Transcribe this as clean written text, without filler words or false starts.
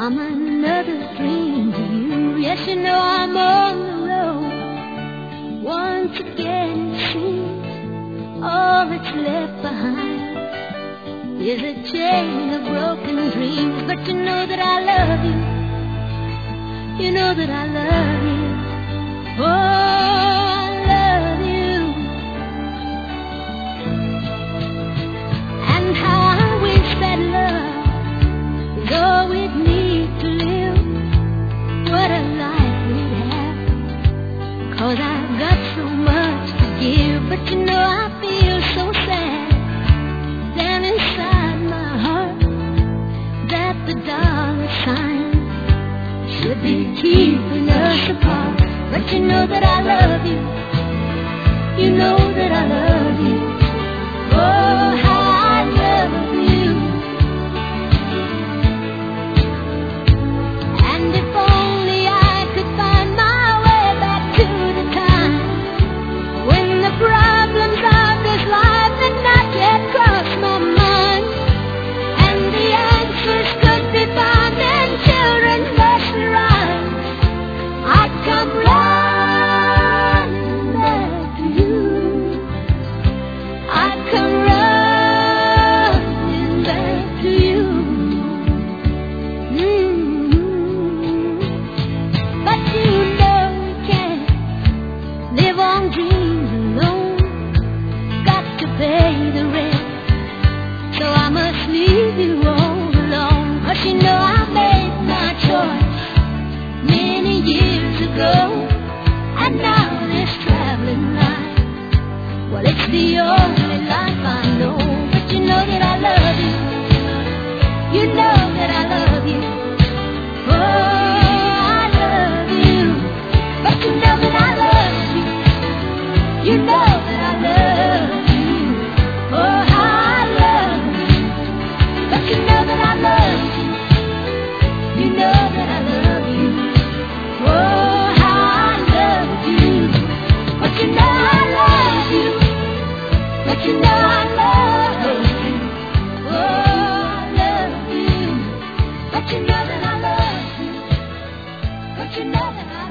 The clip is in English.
I'm another dream to you. Yes, you know I'm on the road. Once again it seems all that's left behind is a chain of broken dreams. But you know that I love you. You know that I love you. Oh, I love you. And how I wish that love is all we'd need to live. What a life we'd have. 'Cause I've got so much to give. But you know I feel so sad down inside my heart that the dollar sign should be keeping us apart. But you know that I love you. You know that I love you. Oh, how I love you. And if only I could find my way back to the time when the problems of this life had not yet crossed my mind, and the answers could be found in children's nursery rhymes, I'd come running back to you. I'd come running back to you. But you know we can't live on dreams alone. Got to pay the rent, so I must leave you all alone. But you know I made my choice many years ago, and now this traveling life, well, it's the only life I know. But you know that I love you. You know that I love you. Oh, I love you. But you know that I love you. You know that I love you. Oh, how I love you. But you know that I love you. You know that I love you. Oh, how I love you. But you know I love you. But you know I love you. Oh, I love you. But you know that I love you. But you know that I